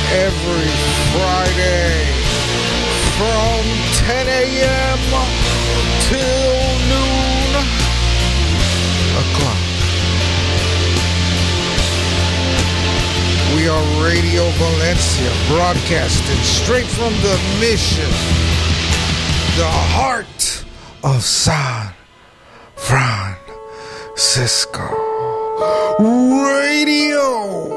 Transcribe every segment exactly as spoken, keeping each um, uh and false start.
every Friday from ten a.m. till noon o'clock. We are Radio Valencia, broadcasting straight from the mission, the heart of San Francisco Radio.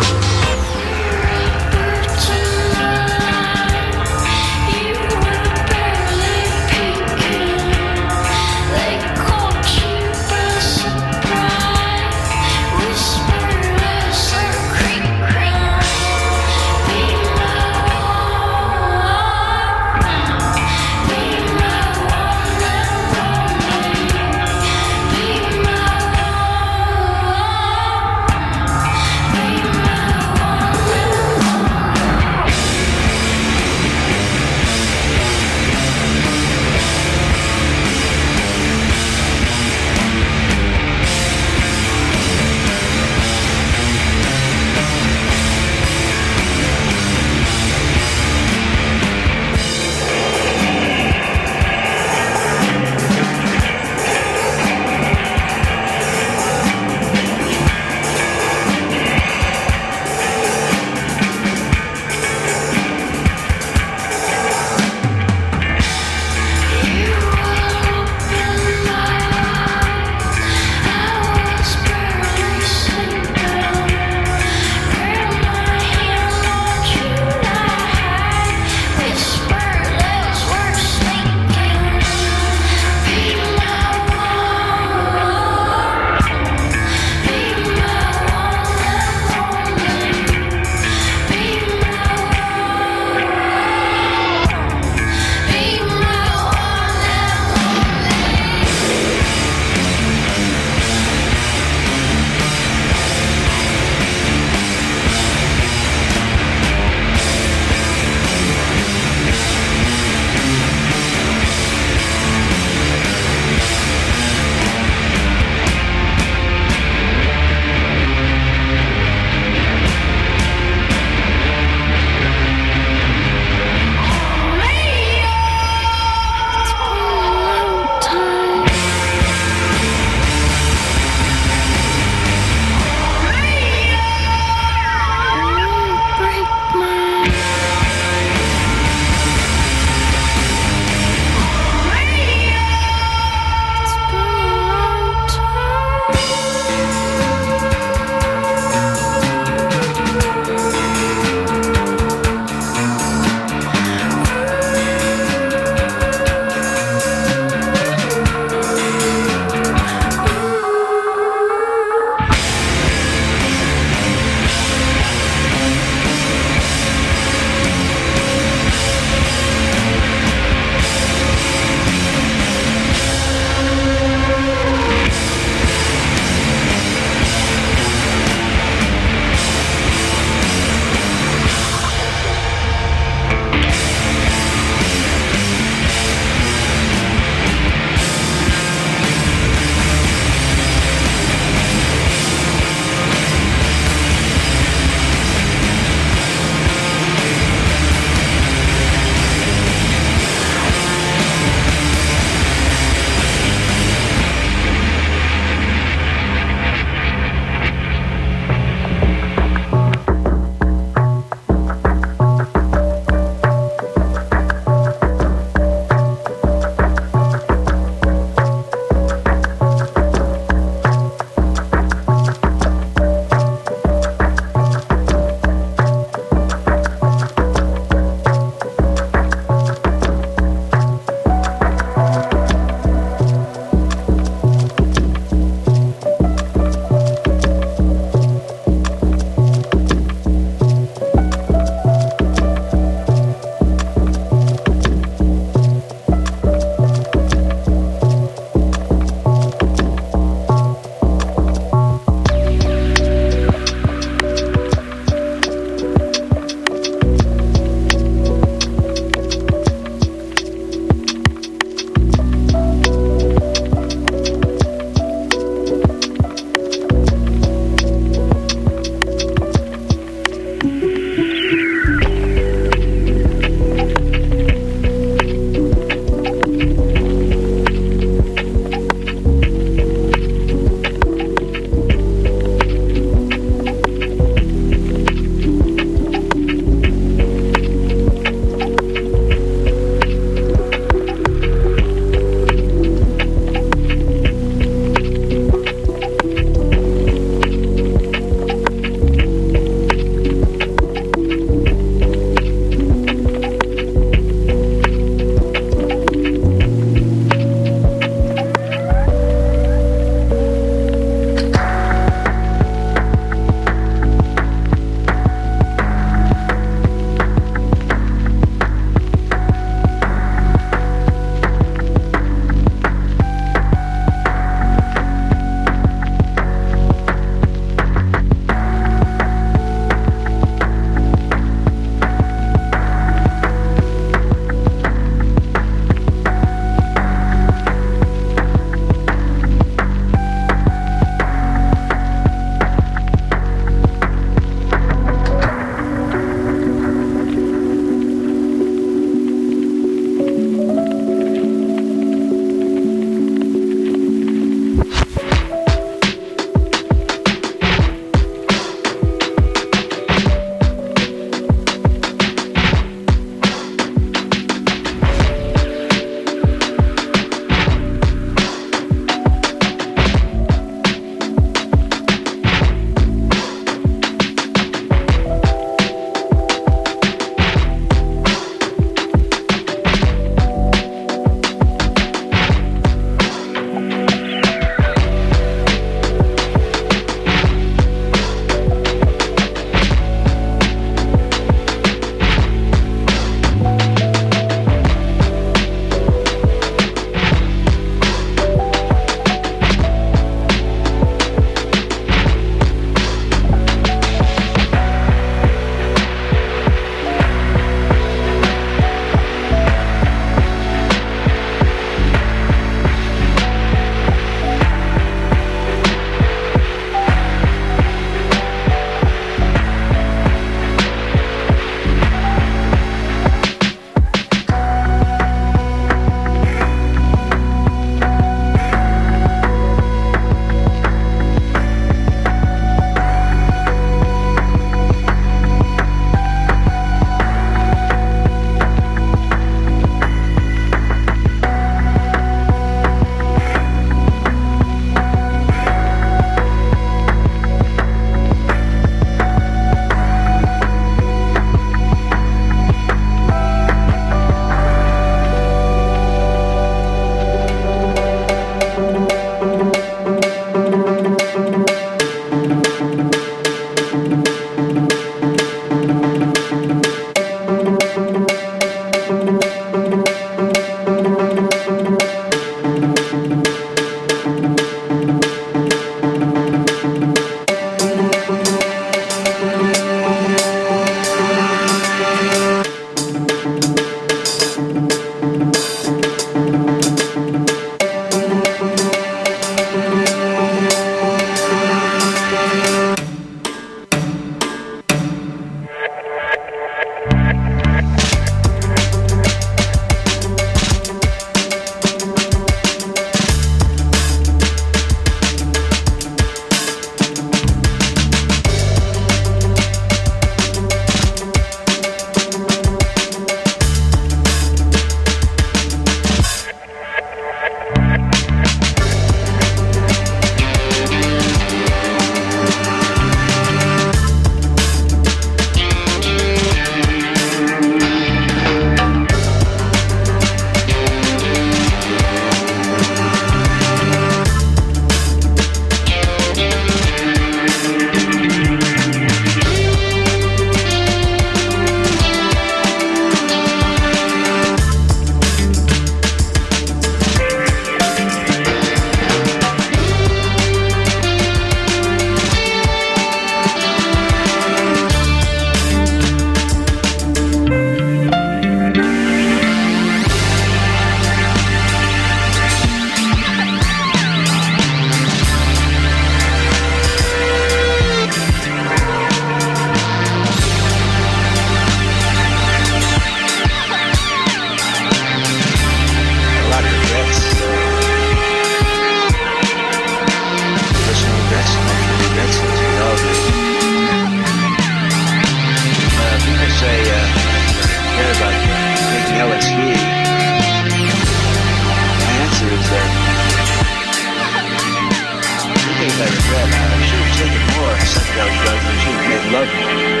love you.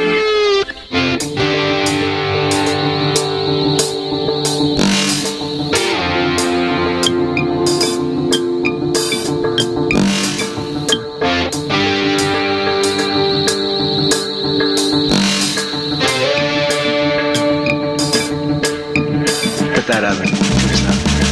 Put that oven. There's nothing there.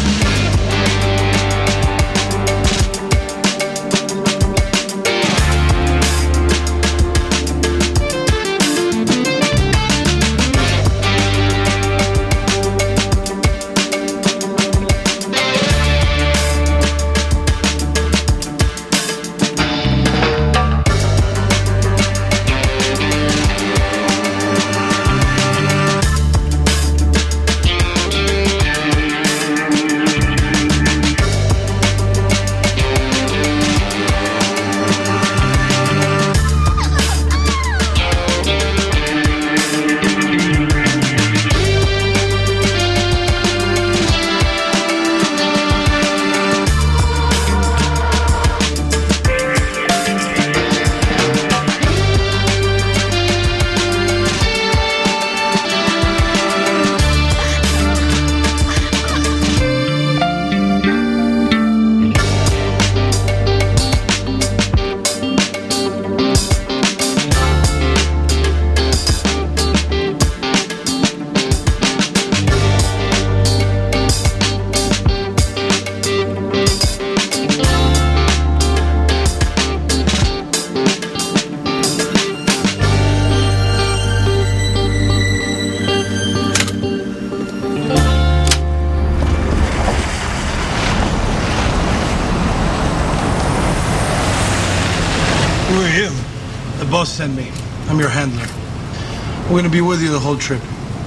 Who are you? The boss sent me. I'm your handler. We're going to be with you the whole trip.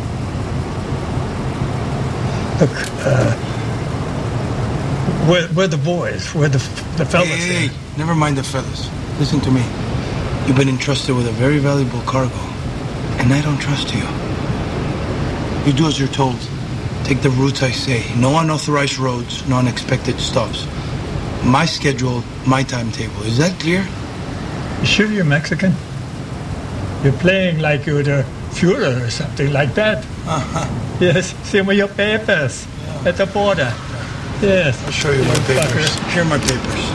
Look, uh, we're, we're the boys. We're the, the fellas Hey, hey, here. hey, never mind the fellas. Listen to me. You've been entrusted with a very valuable cargo, and I don't trust you. You do as you're told. Take the routes I say. No unauthorized roads, no unexpected stops. My schedule, my timetable. Is that clear? You sure you're Mexican? You're playing like you're the Führer or something like that. Uh-huh. Yes, send me your papers Yeah. at the border. Yes. I'll show you my papers. Fucker. Here are my papers.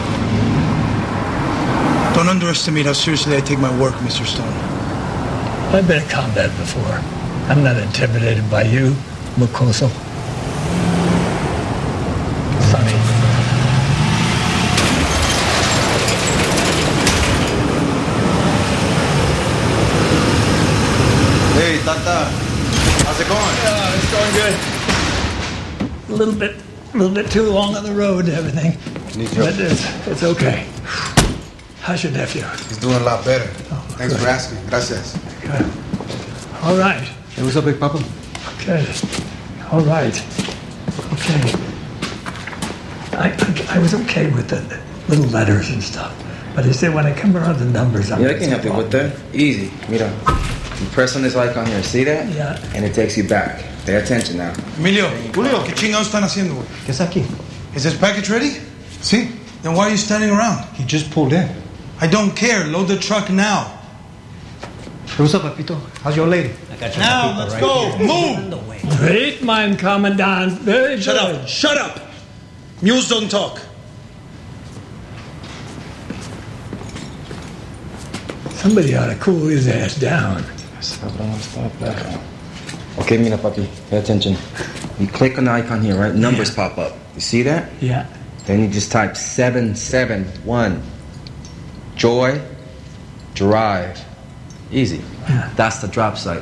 Don't underestimate how seriously I take my work, Mister Stone. I've been in combat before. I'm not intimidated by you, Mucoso. Sonny. Hey, Tata. How's it going? Yeah, it's going good. A little bit, a little bit too long on the road and everything. Need your- But it's, it's okay. How's your nephew? He's doing a lot better. Oh, Thanks good. for asking. Gracias. Good. All right. Hey, what's up, Big Papa? Okay. All right. Okay. I, I, I was okay with the little letters and stuff. But I said when I come around the numbers, I'm Yeah, I can help you with that. Easy. Mira, you press on this icon here. See that? Yeah. And it takes you back. Pay attention now. Emilio, Julio, ¿qué chingados están haciendo, güey? ¿Qué es aquí? Is this package ready? See? Then why are you standing around? He just pulled in. I don't care. Load the truck now. Hey, what's up, Papito? How's your lady? Now, let's go. Move. Great, mein Commandant. Very Shut good. up. Shut up. Mules don't talk. Somebody ought to cool his ass down. Stop, stop, stop. Okay, mira, papi. Pay attention. You click on the icon here, right? Numbers pop up. You see that? Yeah. Then you just type seven seven one. Joy, Drive. Easy. Yeah. That's the drop site.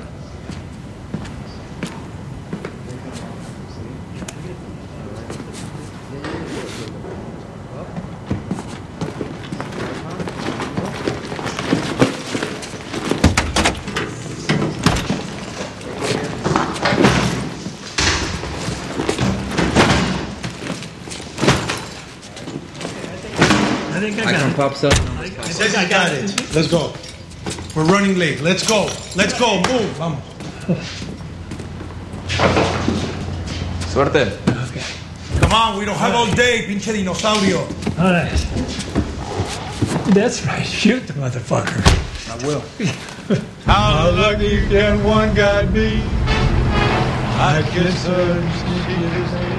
I think I Icon got pops up. it. I, I Says think he I got it. Let's go. We're running late. Let's go. Let's go. Move. Vamos. Suerte. Okay. Come on. We don't have all day, pinche dinosaurio. All right. That's right. Shoot the motherfucker. I will. How lucky can one guy be? I kiss her, she kisses me.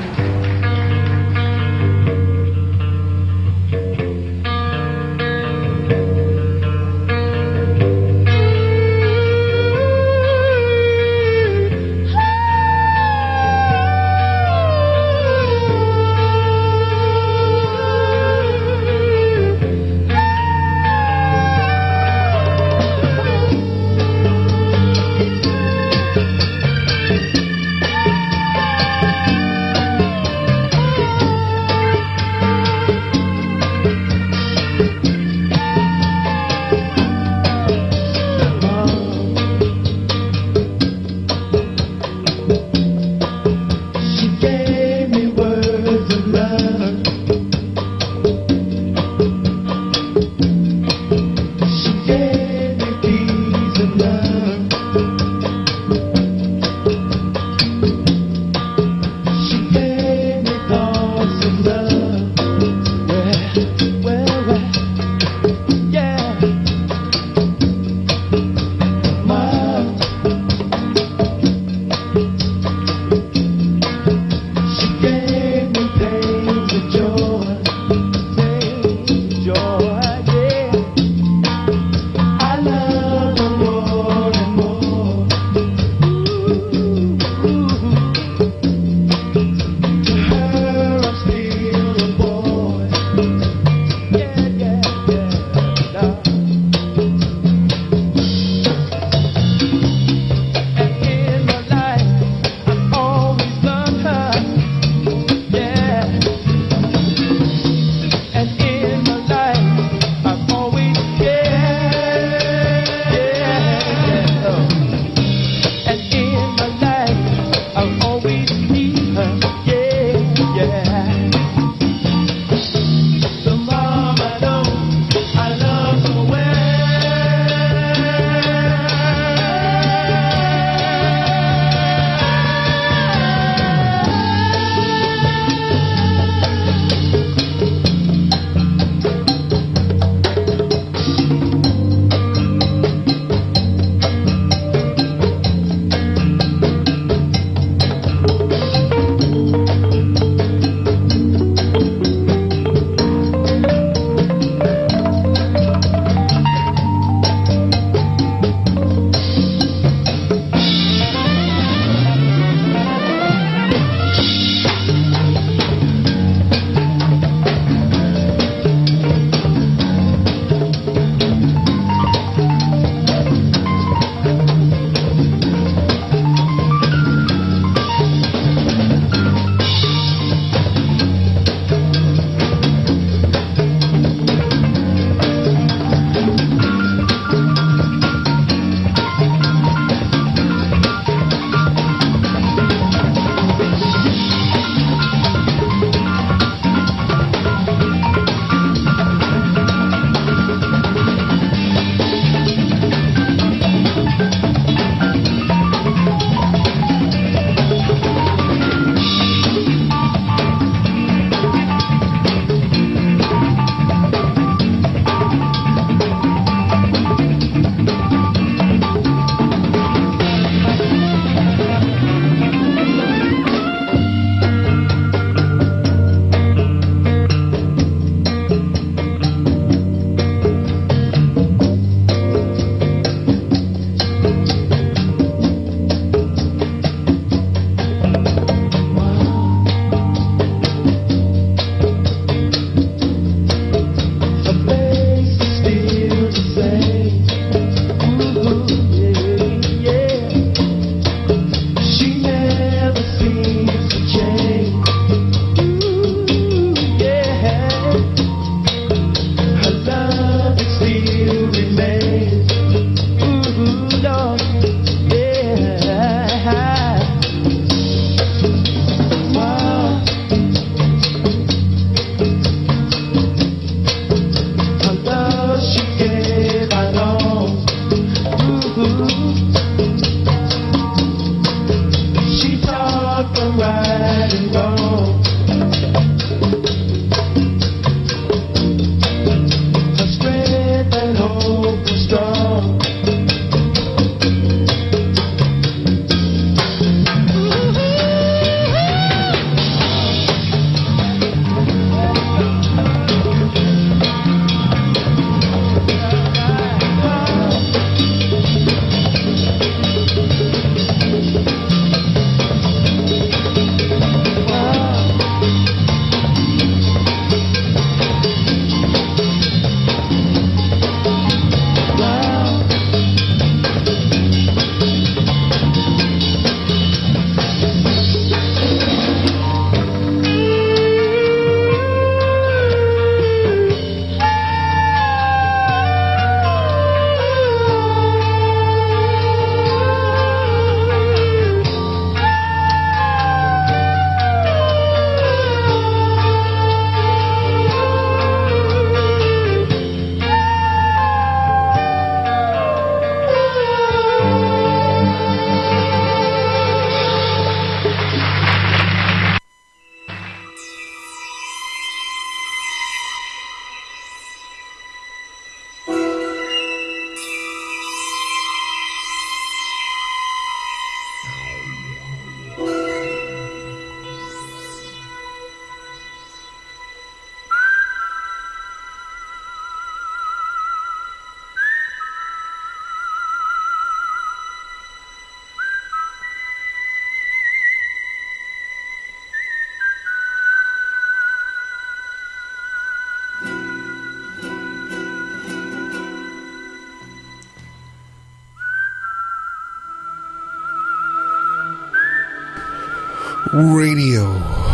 Radio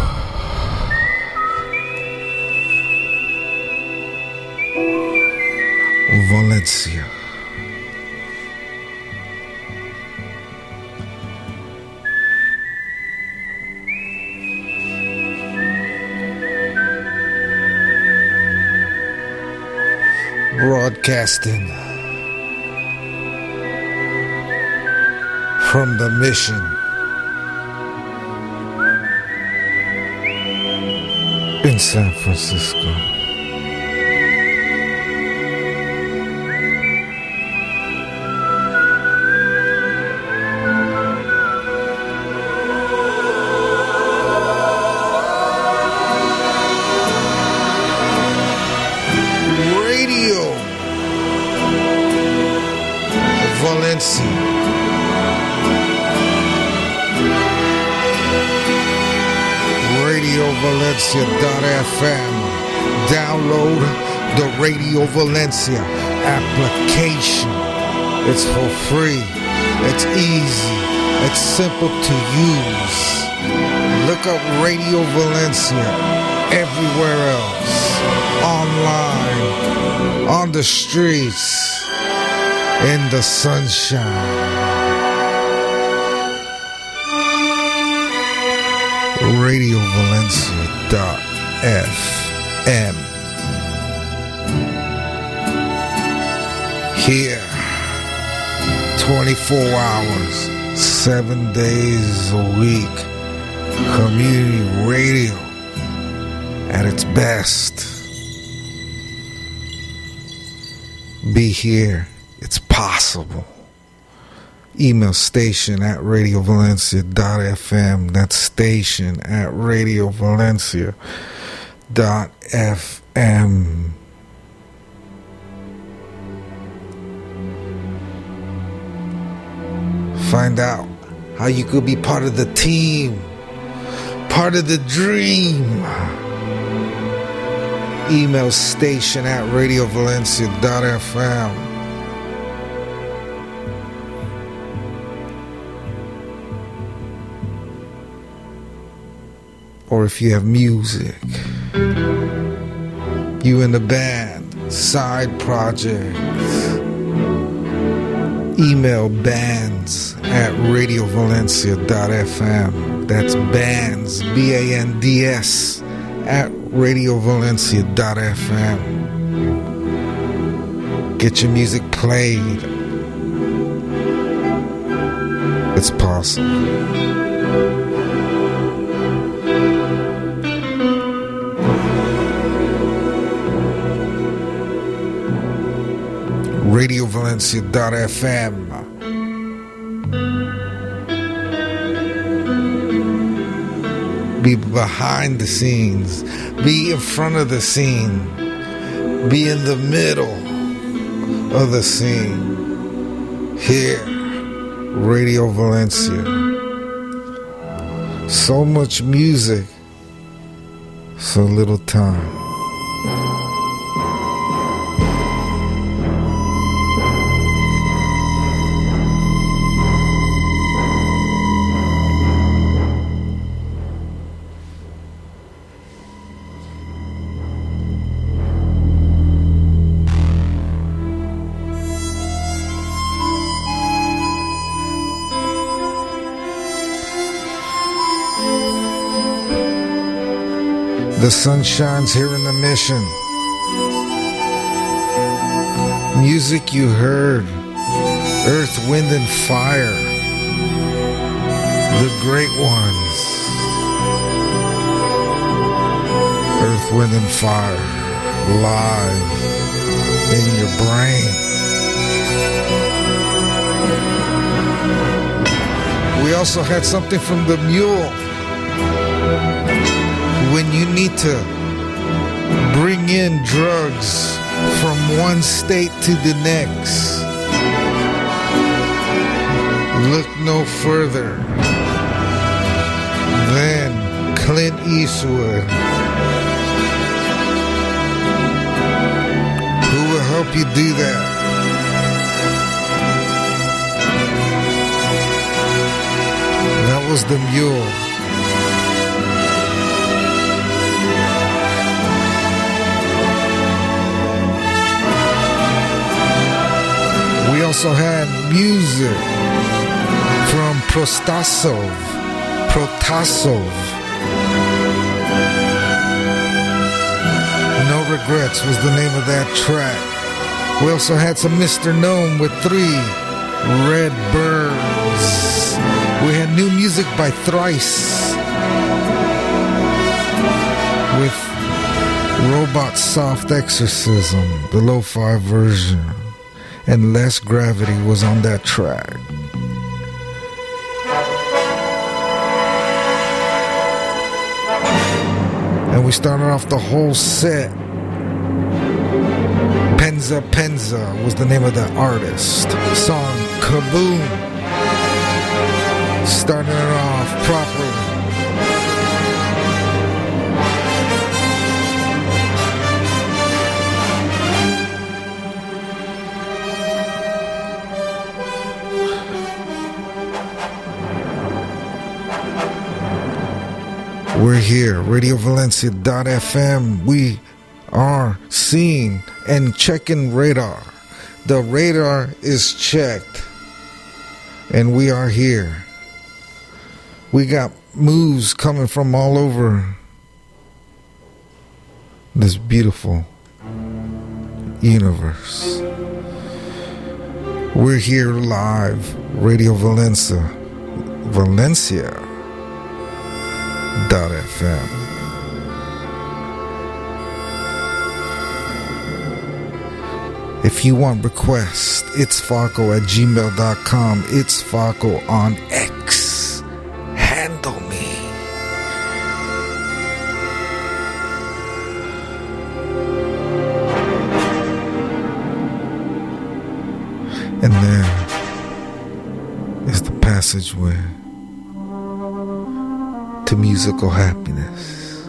Valencia. Broadcasting from the mission in San Francisco. Radio Valencia dot f m. Download the Radio Valencia application. It's for free. It's easy. It's simple to use. Look up Radio Valencia everywhere else. Online, on the streets, in the sunshine. Radio Valencia dot f m. Here, twenty-four hours, seven days a week. Community radio at its best. Be here. It's possible. Email station at Radio Valencia dot f m. That's station at Radio Valencia dot f m. Find out how you could be part of the team, part of the dream. Email station at Radio Valencia dot f m. Or if you have music, you in the band, side projects, email bands at Radio Valencia dot f m. That's bands, B A N D S, at Radio Valencia dot f m. Get your music played. It's possible. Radio Valencia dot f m. Be behind the scenes. Be in front of the scene. Be in the middle of the scene. Here, Radio Valencia. So much music, so little time. The sun shines here in the mission. Music you heard, earth, wind, and fire. The great ones. Earth, wind, and fire, live in your brain. We also had something from the Mule. When you need to bring in drugs from one state to the next, look no further than Clint Eastwood, who will help you do that. That was the Mule. also had music from Prostasov. Protasov. No Regrets was the name of that track. We also had some Mister Gnome with Three Red Birds. We had new music by Thrice with Robot Soft Exorcism, the lo-fi version. And Less Gravity was on that track. And we started off the whole set. Penza Penza was the name of the artist. Song Kaboom. Starting it off properly. We're here, radio valencia dot f m. We are seeing and checking radar. The radar is checked. And we are here. We got moves coming from all over this beautiful universe. We're here live, Radio Valencia. Valencia. Dot F M. If you want requests, it's Faco at gmail dot com. It's Faco on X. Handle me. And there is the passageway to musical happiness.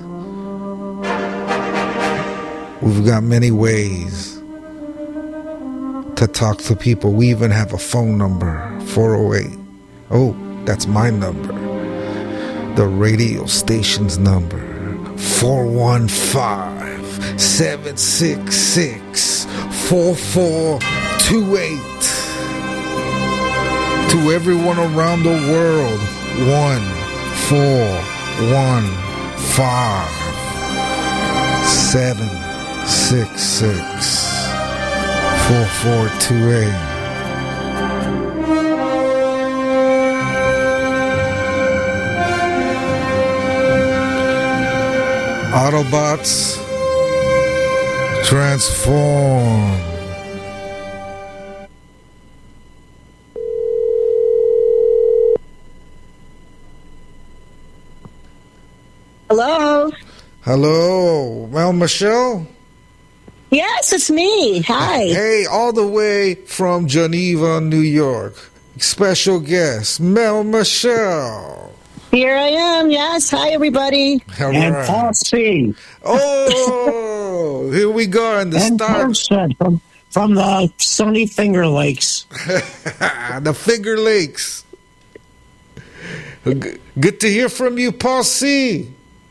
We've got many ways to talk to people. We even have a phone number, four oh eight. Oh, that's my number. The radio station's number, four one five, seven six six, four four two eight. To everyone around the world, one. Four, one, five, seven, six, six, four, four, two, eight. Autobots, transform. Hello. Hello, Mel Michelle? Yes, it's me. Hi. Hey, all the way from Geneva, New York. Special guest, Mel Michelle. Here I am. Yes. Hi, everybody. All and right. Paul C. Oh, here we go in the and start. From, from the sunny Finger Lakes. The Finger Lakes. Good to hear from you, Paul C.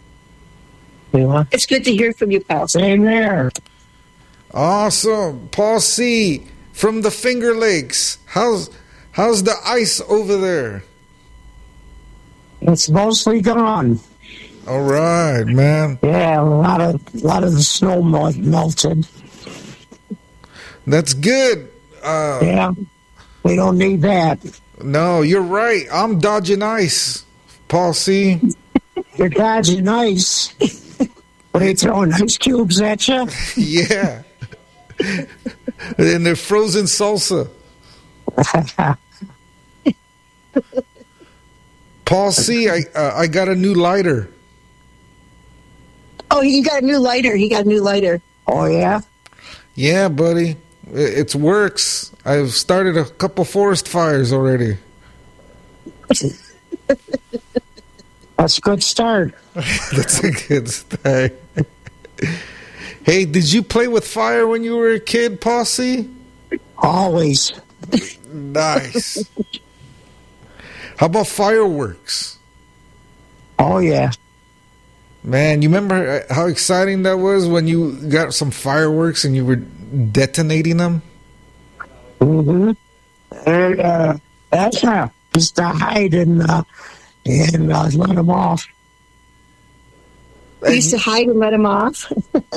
It's good to hear from you, pal. Same there. Awesome. Paul C. from the Finger Lakes. How's how's the ice over there? It's mostly gone. All right, man. Yeah, a lot of a lot of the snow melted. That's good. Uh, yeah, we don't need that. No, you're right. I'm dodging ice, Paul C. You're dodging ice. What are you throwing ice cubes at you? Yeah. And they're frozen salsa. Paul C., I uh, I got a new lighter. Oh, he got a new lighter. He got a new lighter. Oh, yeah? Yeah, buddy. It, it works. I've started a couple forest fires already. That's a good start. That's a good start. Hey, did you play with fire when you were a kid, Paul C.? Always. Nice. How about fireworks? Oh, yeah. Man, you remember how exciting that was when you got some fireworks and you were detonating them? Mm-hmm. And, uh, that's how. Just to hide and, uh, and uh, let him off. He used to hide and let him off.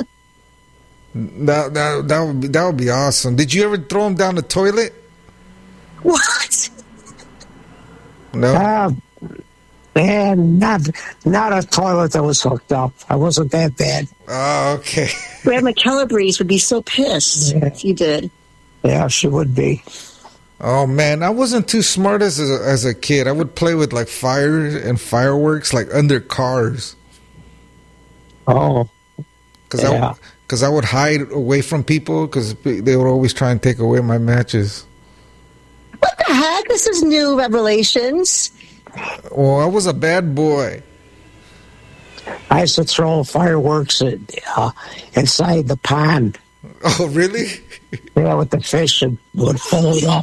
That, that, that, would be, that would be awesome. Did you ever throw him down the toilet? What? No? Uh, and not, not a toilet that was hooked up. I wasn't that bad. Oh, okay. Grandma Calabrese would be so pissed Yeah. if you did. Yeah, she would be. Oh, man. I wasn't too smart as a, as a kid. I would play with, like, fire and fireworks, like, under cars. Oh, Because yeah. I, cause I would hide away from people because they would always try and take away my matches. What the heck? This is new revelations. Well, I was a bad boy. I used to throw fireworks at, uh, inside the pond. Oh, really? Yeah, with the fish and would fold up.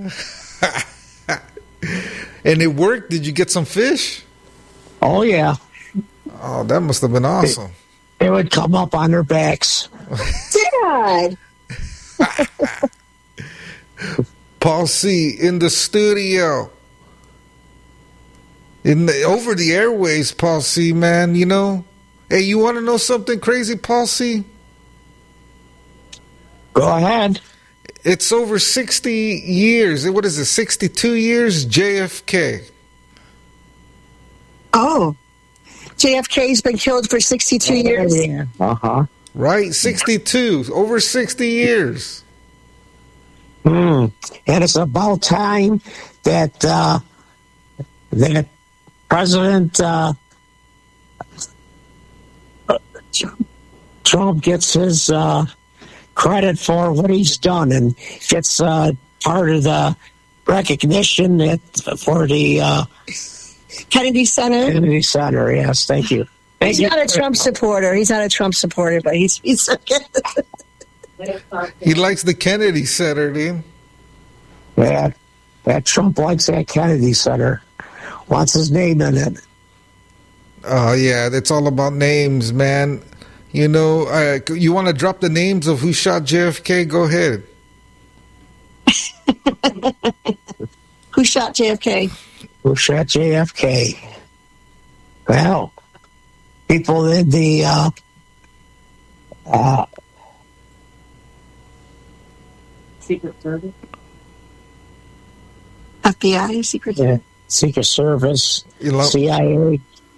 And it worked? Did you get some fish? Oh, yeah. Oh, that must have been awesome. They would come up on their backs. Dad. Paul C. in the studio. In the, over the airways, Paul C, man, you know. Hey, you want to know something crazy, Paul C? Go ahead. It's over sixty years. What is it, sixty-two years? J F K. Oh. J F K's been killed for sixty-two years. Yeah. Uh-huh. Right? sixty-two. Over sixty years. Mm. And it's about time that uh, that President uh, Trump gets his uh, credit for what he's done and gets uh, part of the recognition that for the uh, Kennedy Center. Kennedy Center. Yes, thank you. Thank He's you. not a Trump supporter. He's not a Trump supporter, but he's he's He likes the Kennedy Center, dude. Yeah, that Trump likes that Kennedy Center. Wants his name in it. Oh, yeah, it's all about names, man. You know, uh, you want to drop the names of who shot J F K? Go ahead. Who shot J F K? Who shot J F K? Well, people in the uh, uh, Secret Service. F B I, Secret yeah, Secret Service, You know, C I A.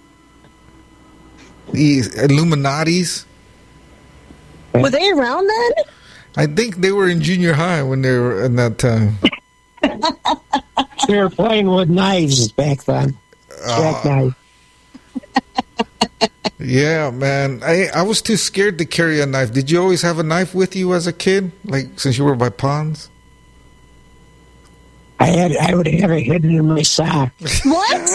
the Illuminatis. Were they around then? I think they were in junior high when they were in that time. They were playing with knives back then. Jackknife. Yeah, man. I I was too scared to carry a knife. Did you always have a knife with you as a kid? Like, since you were by ponds? I had I would have it hidden in my sock. What?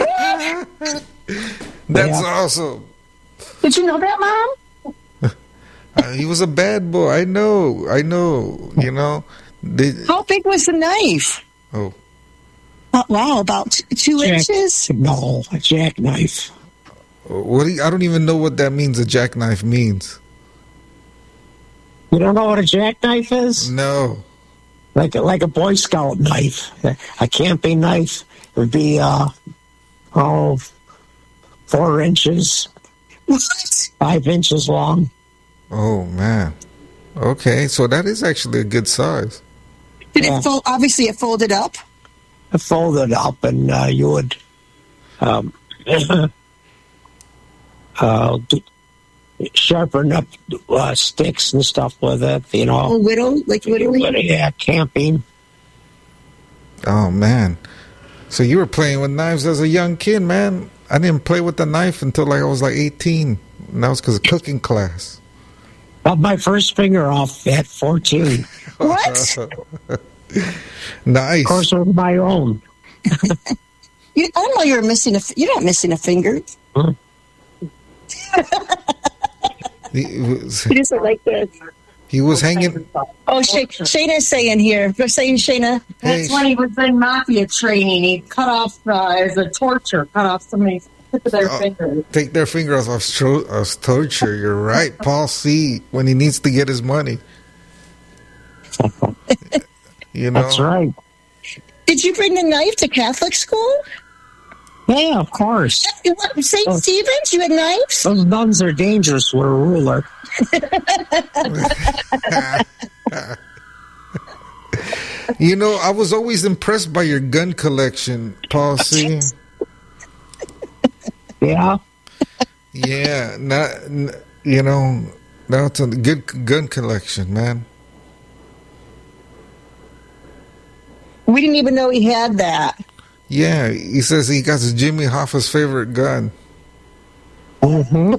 That's Yeah. awesome. Did you know that, Mom? Uh, he was a bad boy. I know. I know. You know. They, How big was the knife? oh, Oh, wow, about t- two Jack- inches? No, a jackknife. what? Do you, I don't even know what that means. A jackknife means. You don't know what a jackknife is? No. Like a, like a Boy Scout knife, a camping knife would be uh oh four inches, What? five inches long. Oh man. Okay, so that is actually a good size. Did Yeah. it fold? Obviously, it folded up. Folded up, and uh, you would um, uh, d- sharpen up uh, sticks and stuff with it. You Oh, know, widow, like literally. yeah, camping. Oh man. So you were playing with knives as a young kid, man. I didn't play with the knife until like I was like eighteen. And that was because of cooking class. Cut my first finger off at fourteen. What? Nice. Of course, it was my own. You, I don't know. You're missing a. f- You're not missing a finger. Hmm. He was, You just like this. he was hanging. Oh, Shay, Shayna's saying here. They're saying Shayna. Hey, That's when he was in mafia training. He cut off uh, as a torture, cut off somebody's tip of their Oh. fingers. take their finger off of stro- of torture. You're right, Paul C. When he needs to get his money, you know. That's right. Did you bring the knife to Catholic school? Yeah, of course. Saint Oh. Stephen's, you had knives? Those nuns are dangerous with a ruler. You know, I was always impressed by your gun collection, Paul C. Yeah. Yeah, not n- you know, that's a good gun collection, man. We didn't even know he had that. Yeah, he says he got his Jimmy Hoffa's favorite gun. Mm-hmm.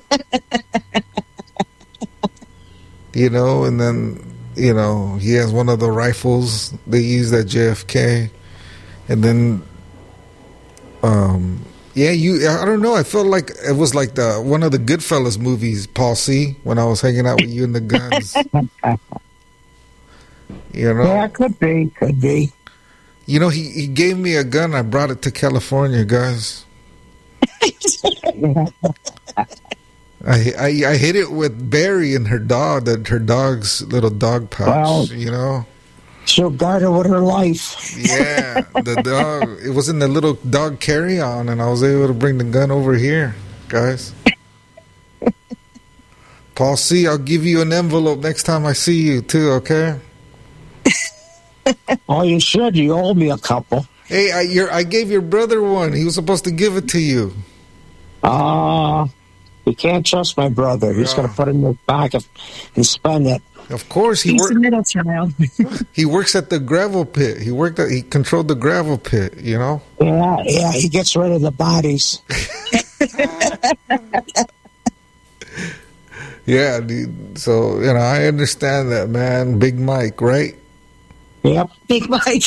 You know, and then, you know, he has one of the rifles they used at J F K. And then, um, yeah, you, I don't know, I felt like it was like the one of the Goodfellas movies, Paul C., when I was hanging out with you and the guns. You know? Yeah, could be, could be. You know, he, he gave me a gun. I brought it to California, guys. I, I I hit it with Barry and her dog, that her dog's little dog pouch. Well, you know, she'll guard her with her life. yeah, the dog. It was in the little dog carry-on, and I was able to bring the gun over here, guys. Paul C., I'll give you an envelope next time I see you too. Okay. Oh, you should. You owe me a couple. Hey, I your I gave your brother one. He was supposed to give it to you. Ah, uh, you can't trust my brother. He's No. going to put it in his pocket and spend it. Of course, he He's worked. the middle child. He works at the gravel pit. He worked at, he controlled the gravel pit, you know? Yeah, yeah, he gets rid of the bodies. Yeah, dude. So, you know, I understand that, man. Big Mike, right? Yep. Big Mike.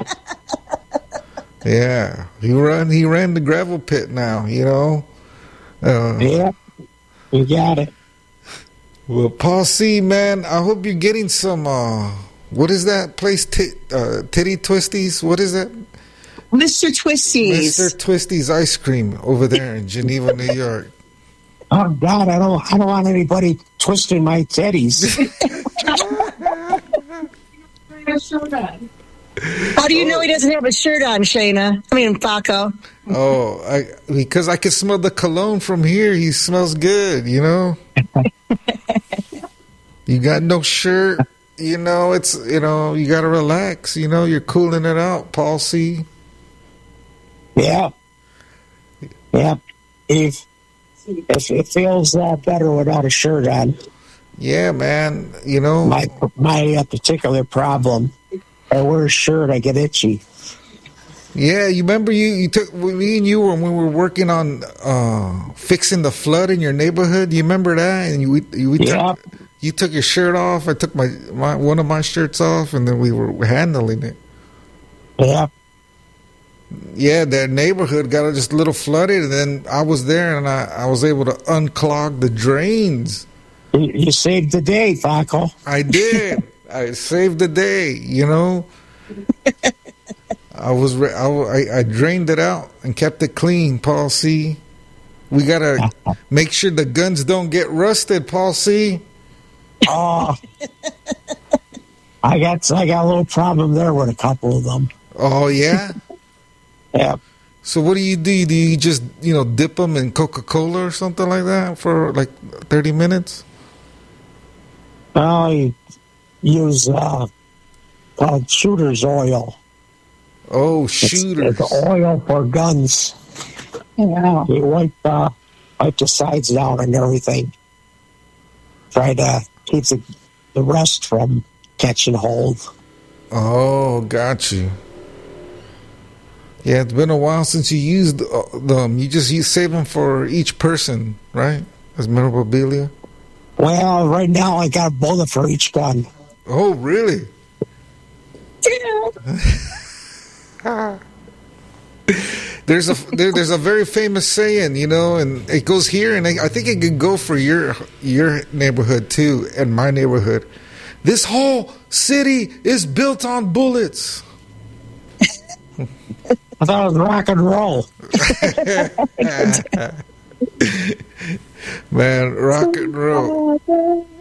Yeah. He run he ran the gravel pit now, you know? Uh, Yep. You got it. Well, Paul C., man, I hope you're getting some, uh, what is that place? Tit, uh, titty Twisties? What is that? Mister Twisties. Mister Twisties ice cream over there in Geneva, New York. Oh God, I don't, I don't want anybody twisting my titties. How do you know he doesn't have a shirt on, Shayna? I mean, Paco. Oh, I because I can smell the cologne from here. He smells good, you know? You got no shirt, you know, it's, you know, you got to relax, you know, you're cooling it out, Paul C. Yeah. Yeah. If, if it feels uh, better without a shirt on. Yeah, man, you know. My, my uh, particular problem, I wear a shirt, I get itchy. Yeah, you remember you, you took, me and you, when we were working on uh, fixing the flood in your neighborhood, you remember that? And you, you, we Yeah. took, you took your shirt off, I took my, my one of my shirts off, and then we were handling it. Yeah. Yeah, their neighborhood got just a little flooded, and then I was there, and I, I was able to unclog the drains. You, you saved the day, Paco. I did. I saved the day, you know. I was re- I, I, I drained it out and kept it clean, Paul C. We got to make sure the guns don't get rusted, Paul C. Oh, I got I got a little problem there with a couple of them. Oh, yeah? Yeah. So what do you do? Do you just, you know, dip them in Coca-Cola or something like that for like thirty minutes? I use uh, called shooter's oil. Oh, It's, shooters. it's oil for guns. Wow. You wipe, uh, wipe the sides down and everything. Try to keep the, the rest from catching hold. Oh, got you. Yeah, it's been a while since you used uh, them. You just you save them for each person, right? As memorabilia. Well, right now I got a bullet for each gun. Oh, really? There's a there, there's a very famous saying, you know, and it goes here, and I, I think it could go for your your neighborhood too, and my neighborhood. This whole city is built on bullets. I thought it was rock and roll. Man, rock and roll.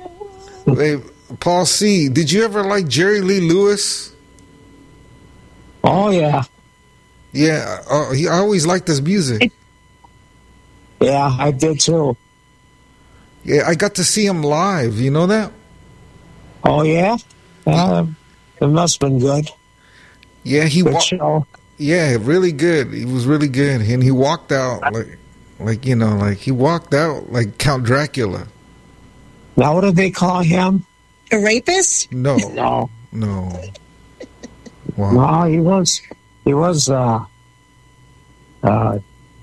Hey, Paul C., did you ever like Jerry Lee Lewis? Oh, yeah. Yeah, uh, he I always liked his music. Yeah, I did too. Yeah, I got to see him live. You know that? Oh, yeah? Uh, it must have been good. Yeah, he Good wa- show. Yeah, really good. He was really good, and he walked out like, like you know, like he walked out like Count Dracula. Now, what did they call him? A rapist? No, No. no. Wow. No, he was, he was, uh, uh,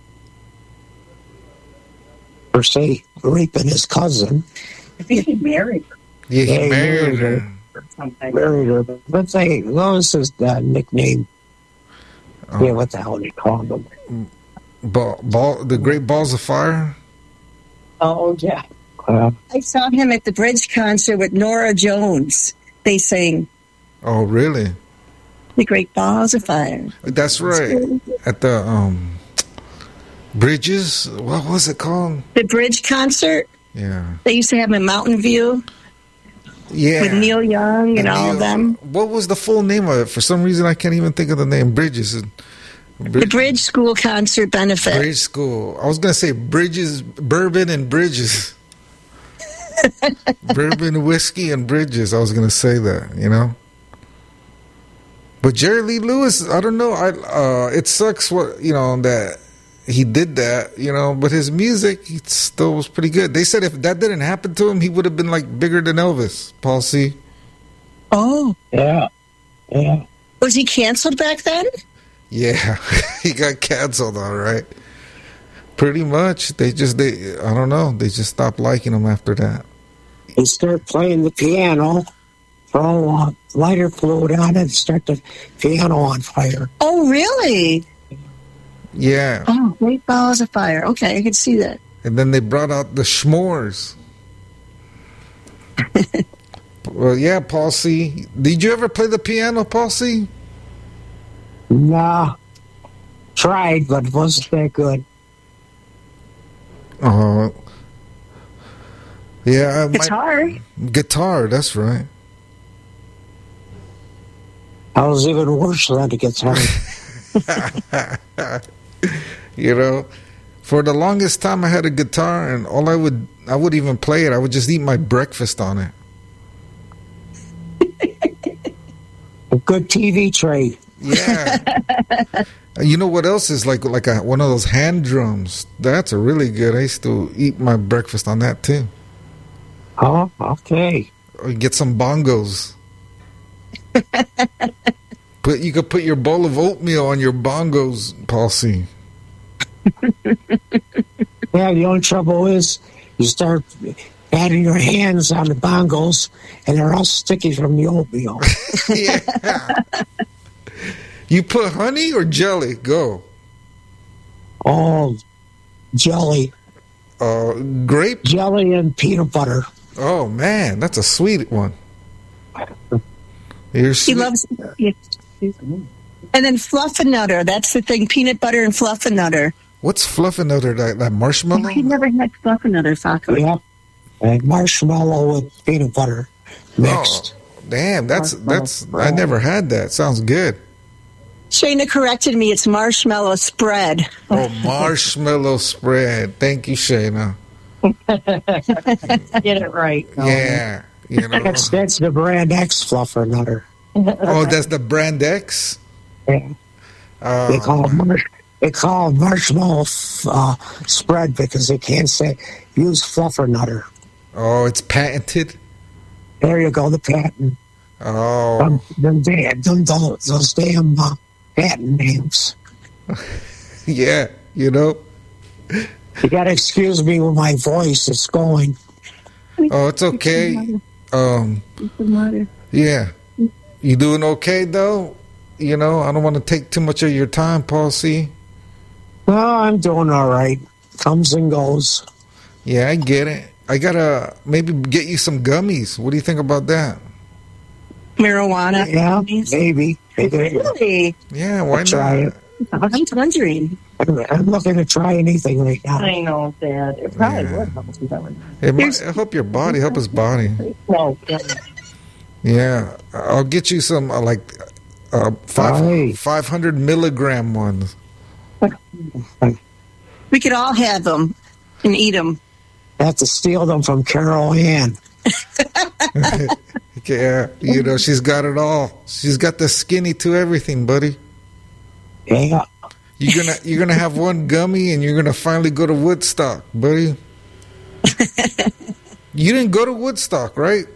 per se, raping his cousin. I think he married her Yeah, he Yeah, he married married her. her. or something. Married her. But they, what was his uh, nickname? Oh. Yeah, what the hell they called him? Ball, ball, the Great Balls of Fire. Oh, yeah. Uh, I saw him at the Bridge concert with Nora Jones. They sang Oh, really? The Great Balls of Fire. That's right. At the um, Bridges. What was it called? The Bridge concert. Yeah. They used to have in Mountain View Yeah. with Neil Young and all of them. What was the full name of it? For some reason, I can't even think of the name. Bridges. The Bridge School Concert Benefit. Bridge School. I was gonna say Bridges, Bourbon and Bridges. Bourbon, whiskey, and Bridges. I was gonna say that, you know. But Jerry Lee Lewis, I don't know. I uh, it sucks what you know that he did that, you know. But his music, he still was pretty good. They said if that didn't happen to him, he would have been like bigger than Elvis. Paul C. Oh, yeah. Yeah. was he canceled back then? Yeah, he got canceled. All right. Pretty much, they just they I don't know. They just stopped liking him after that. He started playing the piano, throw uh, lighter fluid on it, and start the piano on fire. Oh, really? Yeah. Oh, Great Balls of Fire. Okay, I can see that. And then they brought out the s'mores. Well, yeah, Paul C. Did you ever play the piano, Paul C? Nah. Tried, but it wasn't that good. Oh. Yeah. I Guitar. might- guitar, that's right. I was even worse than the guitar. You know, for the longest time I had a guitar, and all I would, I would even play it. I would just eat my breakfast on it. A good T V trade. Yeah. You know what else is like like a, one of those hand drums? That's a really good. I used to eat my breakfast on that too. Oh, okay. Or get some bongos. Put you could put your bowl of oatmeal on your bongos, Paul C. Yeah, the only trouble is you start patting your hands on the bongos, and they're all sticky from the oatmeal. Yeah. You put honey or jelly? Go. Oh, jelly. Uh, grape? Jelly and peanut butter. Oh, man, that's a sweet one. You're He sweet. loves. And then Fluffernutter. That's the thing. Peanut butter and Fluffernutter. What's Fluffernutter? That, that marshmallow? He never had Fluffernutter, Faco. Yep. And marshmallow with peanut butter mixed. Oh, damn, that's that's. I never had that. Sounds good. Shayna corrected me. It's marshmallow spread. Oh, marshmallow spread. Thank you, Shayna. Get it right. Yeah, you know. That's, that's the brand X Fluffernutter. Oh, that's the brand X. Yeah. Uh, They call it, marsh, they call it marshmallow uh, spread because they can't say use Fluffernutter. Oh, it's patented. There you go, the patent. Oh, Um, them damn, them, those, those damn uh, patent names. yeah. You know. You gotta excuse me with my voice. It's going. Oh, it's okay. Um, yeah. You doing okay though? You know, I don't want to take too much of your time, Paul C. Well, I'm doing all right. Comes and goes. Yeah, I get it. I gotta maybe get you some gummies. What do you think about that? Marijuana. Yeah, maybe. maybe. Really? Yeah, why I'll try not? it. I'm wondering. I'm, I'm looking to try anything right now. I know, Dad. It probably Yeah. would help you. That would. It might help your body, help his body. No. Yeah. Yeah, I'll get you some uh, like Uh, five, Aye. five hundred milligram ones. We could all have them and eat them. Have to steal them from Carol Ann. Yeah, you know, she's got it all. She's got the skinny to everything, buddy. Yeah. You're gonna you're gonna have one gummy and you're gonna finally go to Woodstock, buddy. You didn't go to Woodstock, right?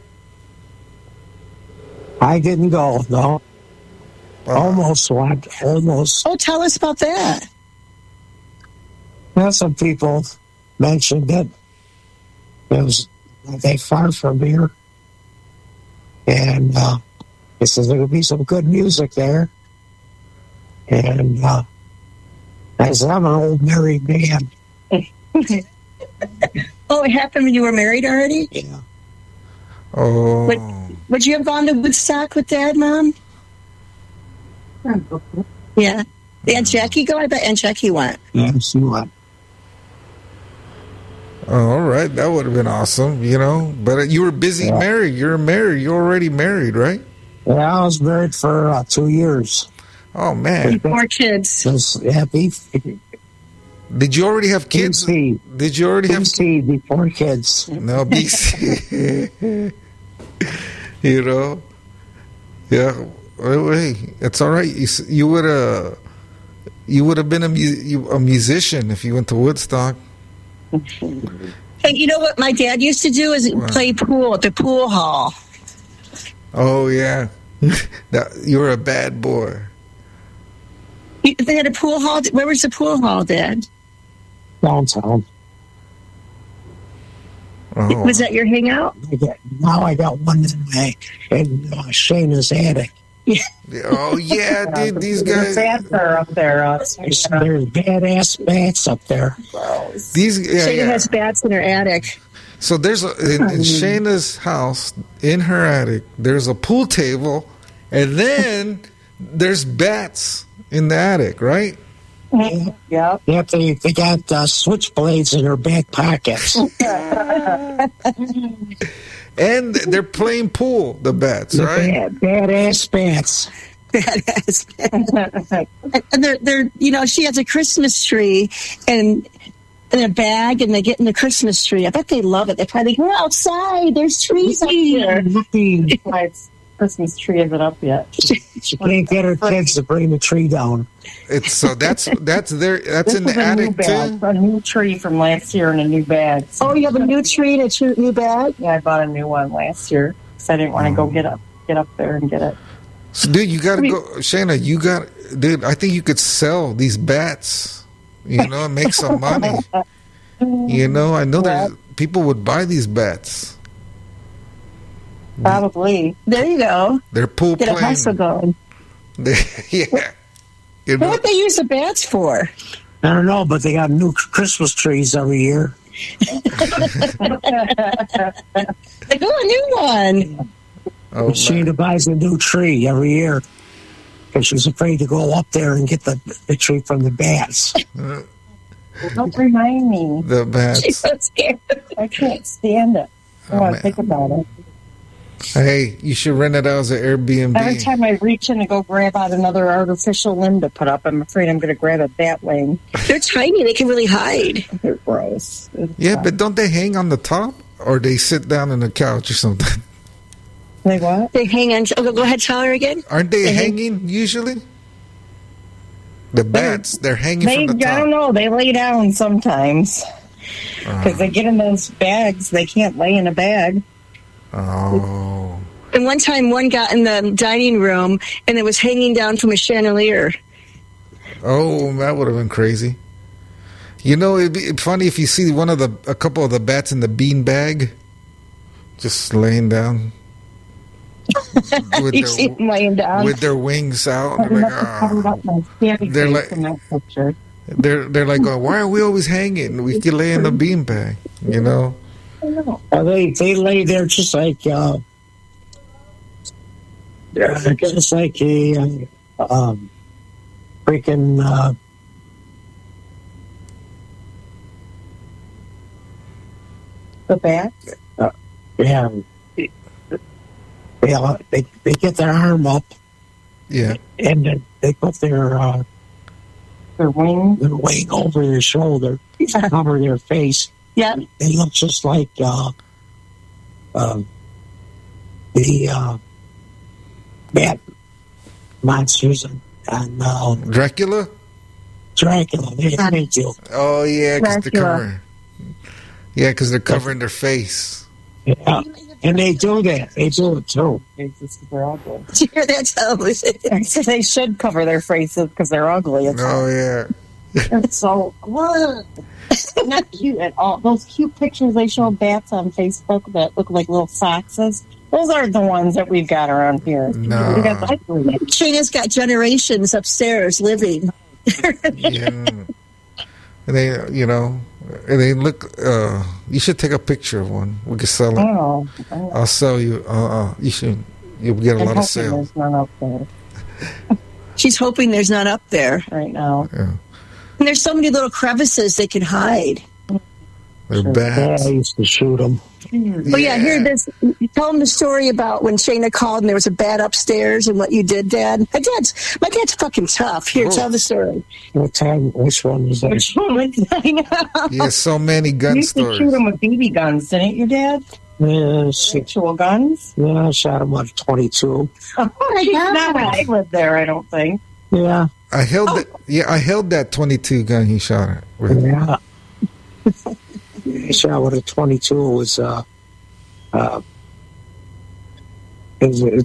I didn't go, no. Uh, Almost went. Almost. Oh, tell us about that. Well, some people mentioned that it was not that far from here. And uh, they said there would be some good music there. And uh, I said, I'm an old married man. Oh, it happened when you were married already? Yeah. Oh. Would, would you have gone to Woodstock with Dad, Mom? Yeah. Did Aunt Jackie go? I bet Aunt Jackie went. Yeah, she went. Oh, all right, that would have been awesome, you know. But you were busy Yeah. married. You're married. You're already married, right? Yeah, I was married for uh, two years. Oh man, Four kids. Just happy. did you already have kids? B C. Did you already have? B C before kids. No, B C. You know, yeah. Well, hey, it's all right. You s- you would have you would have been a mu- you- a musician if you went to Woodstock. And you know what my dad used to do is play pool at the pool hall. Oh yeah, that, you were a bad boy. You- They had a pool hall. Where was the pool hall, Dad? Downtown. Oh. Was that your hangout? I got, now I got one in, my, in uh, Shayna's attic. Oh yeah, dude, these guys. Bats are up there. Uh, There's, there's badass bats up there. These yeah, Shayna yeah. has bats in her attic. So there's a in, in Shayna's house in her attic. There's a pool table, and then there's bats in the attic, right? Yeah. Yep, they, they got uh, switchblades in their back pockets. And they're playing pool. The bats, The right? bad, badass bats. Badass. And they're they're you know she has a Christmas tree and in a bag and they get in the Christmas tree. I bet they love it. They probably go outside. There's trees up here. My Christmas tree isn't up yet. She can't get her kids to bring the tree down. It's so that's that's there. That's This in the is a new attic bag, too. a new tree from last year in a new bag. Oh, you have a new tree and a true- new bag? Yeah, I bought a new one last year because I didn't want to go get up, get up there and get it. So, dude, you gotta go, Shayna. You got, dude. I think you could sell these bats. You know, and make some money. You know, I know there's people would buy these bats. Probably. There you go. They're pool Get a playing. hustle going. They, yeah. You know, What would they use the bats for? I don't know, but they got new Christmas trees every year. Like, oh, a new one. oh, And Sheena buys a new tree every year because she's afraid to go up there and get the, the tree from the bats. man. Don't remind me. The She's bats. so scared. I can't stand it. I Oh, want man. to think about it. Hey, you should rent it out as an Airbnb. Every time I reach in to go grab out another artificial limb to put up, I'm afraid I'm going to grab a bat wing. They're tiny. They can really hide. They're gross. It's, Yeah, uh, but don't they hang on the top, or they sit down on the couch or something? They what? They hang on. Oh, go ahead, tell her again. Aren't they They hang- hanging usually? The bats, they're hanging They, from the I don't top. know. They lay down sometimes because they get in those bags. They can't lay in a bag. Oh, And one time, one got in the dining room and it was hanging down from a chandelier. oh, that would have been crazy. You know, it'd be funny if you see one of the, a couple of the bats in the bean bag, just laying down with You see their, them laying down. with their wings out. They're Covered like, up, covered ah. up my scary They're face like- in that picture. They're they're like, going, why are we always hanging? We could lay in the bean bag, you know. I know. Uh, they they lay there just like uh, they're just like a uh, um, freaking uh, The bat. yeah. They, they they get their arm up Yeah. And then they put their uh, Their wing. their wing over their shoulder, cover their face. Yeah. They look just like uh, uh, the uh, bat monsters and, and uh, Dracula? Dracula. They, they do. Oh, yeah, because they're Dracula. covering. Yeah, because they're covering their face. Yeah. And they do that. They do it too. Faces 'cause they're ugly. Did you hear that, television? They should cover their faces because they're ugly. It's, Oh, yeah. it's so ugh. Not cute at all. Those cute pictures they show of bats on Facebook that look like little foxes. Those aren't the ones that we've got around here. No. We got the ugly ones. Trina's got generations upstairs living. Yeah. And they, you know, and they look, uh, you should take a picture of one. We could sell it. Oh, oh. I'll sell you, uh, uh, you should, you'll get a I'm lot of hoping sales. there's none up there She's hoping there's none up there. right now. Yeah. And there's so many little crevices they can hide. They're Yeah, bats. I used to shoot them. Oh yeah, hear this. Tell them the story about when Shayna called and there was a bat upstairs and what you did, Dad. My dad's my dad's fucking tough. Here, Oh. tell the story. What time? Which one was that? Which one was that? Yeah, so many You gun used to shoot stories. them with B B guns, didn't you, Dad? Yeah, six. Actual guns? Yeah, I shot him with a twenty-two. Oh, he's not when I lived there, I don't think. Yeah, I held that, yeah, I held that twenty-two gun he shot it with. yeah. I shot with a twenty-two. It was uh, uh, it was, it